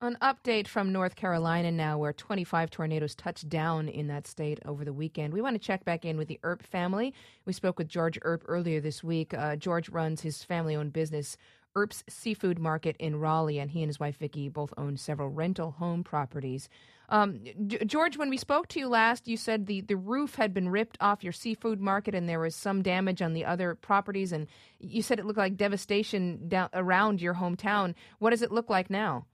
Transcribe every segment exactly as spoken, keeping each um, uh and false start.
An update from North Carolina now, where twenty-five tornadoes touched down in that state over the weekend. We want to check back in with the Earp family. We spoke with George Earp earlier this week. Uh, George runs his family-owned business, Earp's Seafood Market in Raleigh, and he and his wife Vicki both own several rental home properties. Um, G- George, when we spoke to you last, you said the, the roof had been ripped off your seafood market and there was some damage on the other properties, and you said it looked like devastation down around your hometown. What does it look like now?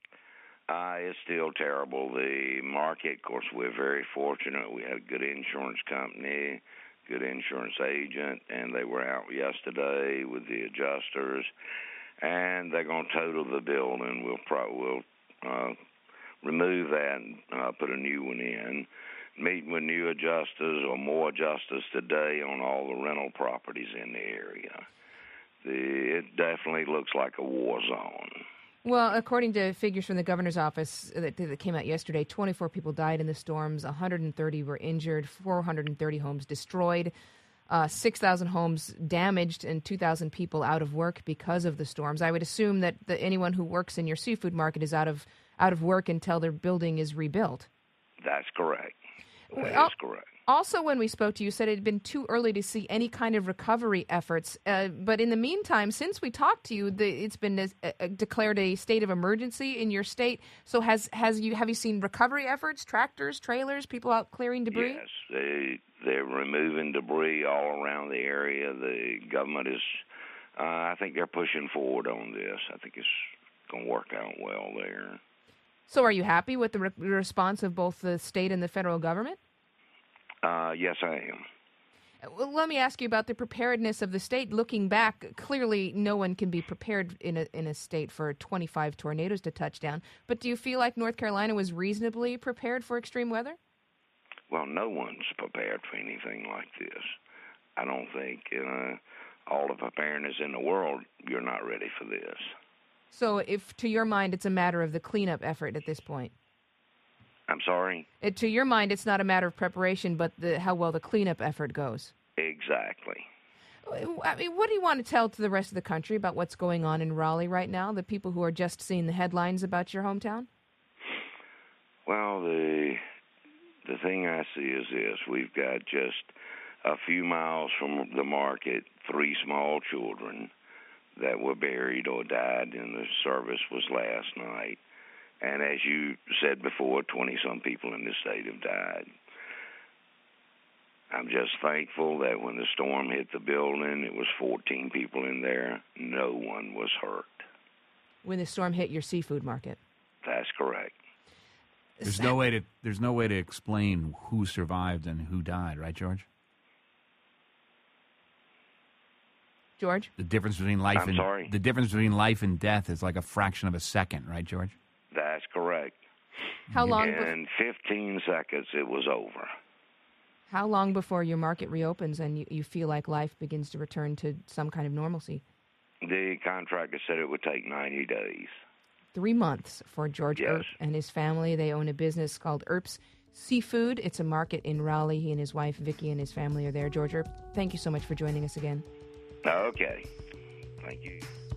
Uh, it's still terrible. The market, of course, we're very fortunate. We had a good insurance company, good insurance agent, and they were out yesterday with the adjusters, and they're going to total the building. We'll probably we'll, uh, remove that and uh, put a new one in. Meeting with new adjusters or more adjusters today on all the rental properties in the area. The, it definitely looks like a war zone. Well, according to figures from the governor's office that, that came out yesterday, twenty-four people died in the storms, one hundred thirty were injured, four hundred thirty homes destroyed, uh, six thousand homes damaged, and two thousand people out of work because of the storms. I would assume that the, anyone who works in your seafood market is out of out of work until their building is rebuilt. That's correct. That well, is correct. Also, when we spoke to you, you said it had been too early to see any kind of recovery efforts. Uh, but in the meantime, since we talked to you, the, it's been a, a, declared a state of emergency in your state. So has has you have you seen recovery efforts, tractors, trailers, people out clearing debris? Yes, they, they're removing debris all around the area. The government is, uh, I think they're pushing forward on this. I think it's going to work out well there. So are you happy with the re- response of both the state and the federal government? Uh, yes, I am. Well, let me ask you about the preparedness of the state. Looking back, clearly no one can be prepared in a in a state for twenty-five tornadoes to touch down. But do you feel like North Carolina was reasonably prepared for extreme weather? Well, no one's prepared for anything like this. I don't think uh, all the preparedness in the world, you're not ready for this. So if, to your mind, it's a matter of the cleanup effort at this point? I'm sorry? It, to your mind, it's not a matter of preparation, but the, how well the cleanup effort goes. Exactly. I mean, what do you want to tell to the rest of the country about what's going on in Raleigh right now, the people who are just seeing the headlines about your hometown? Well, the the thing I see is this. We've got just a few miles from the market, three small children that were buried or died, and the service was last night. And as you said before, twenty-some people in this state have died. I'm just thankful that when the storm hit the building, it was fourteen people in there. No one was hurt. When the storm hit your seafood market? That's correct. There's no way to there's no way to explain who survived and who died, right, George? George? The difference between life I'm and sorry? the difference between life and death is like a fraction of a second, right, George? That's correct. How long? In fifteen seconds, it was over. How long before your market reopens and you, you feel like life begins to return to some kind of normalcy? The contractor said it would take ninety days. Three months for George Yes. Earp and his family. They own a business called Earp's Seafood. It's a market in Raleigh. He and his wife, Vicki, and his family are there. George Earp, thank you so much for joining us again. Okay. Thank you.